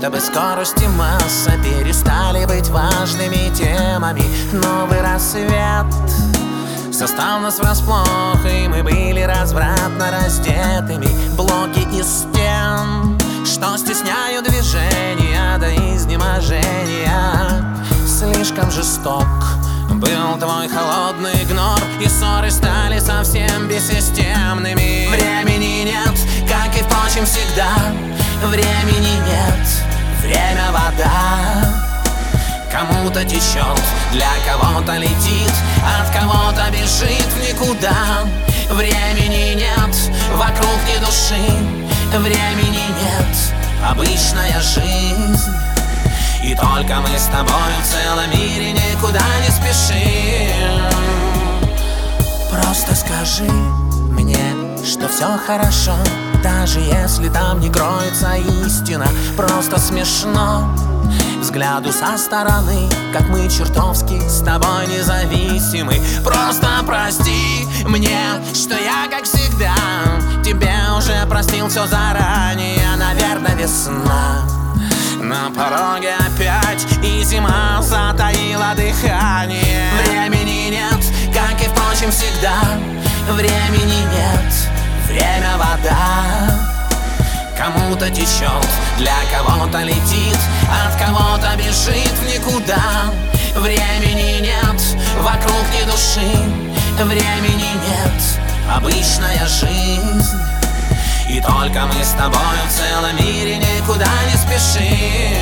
Чтобы скорость и масса перестали быть важными темами. Новый рассвет застал нас врасплох, и мы были развратно раздетыми. Блоки из стен, что стесняют движения до изнеможения. Слишком жесток был твой холодный игнор, и ссоры стали совсем бессистемными. Времени нет, как и впрочем всегда. Времени нет, время вода. Кому-то течет, для кого-то летит, от кого-то бежит в никуда. Времени нет, вокруг ни души. Времени нет, обычная жизнь. И только мы с тобой в целом мире никуда не спешим. Просто скажи мне, что все хорошо, даже если там не кроется истина. Просто смешно взгляду со стороны, как мы чертовски с тобой независимы. Просто прости мне, что я, как всегда, тебе уже простил все заранее. Наверное, весна на пороге опять, и зима затаила дыхание. Времени нет, как и впрочем всегда. Времени нет, время вода. Кому-то течет, для кого-то летит, от кого-то бежит в никуда. Времени нет, вокруг ни души. Времени нет, обычная жизнь. И только мы с тобой в целом мире никуда не спешим.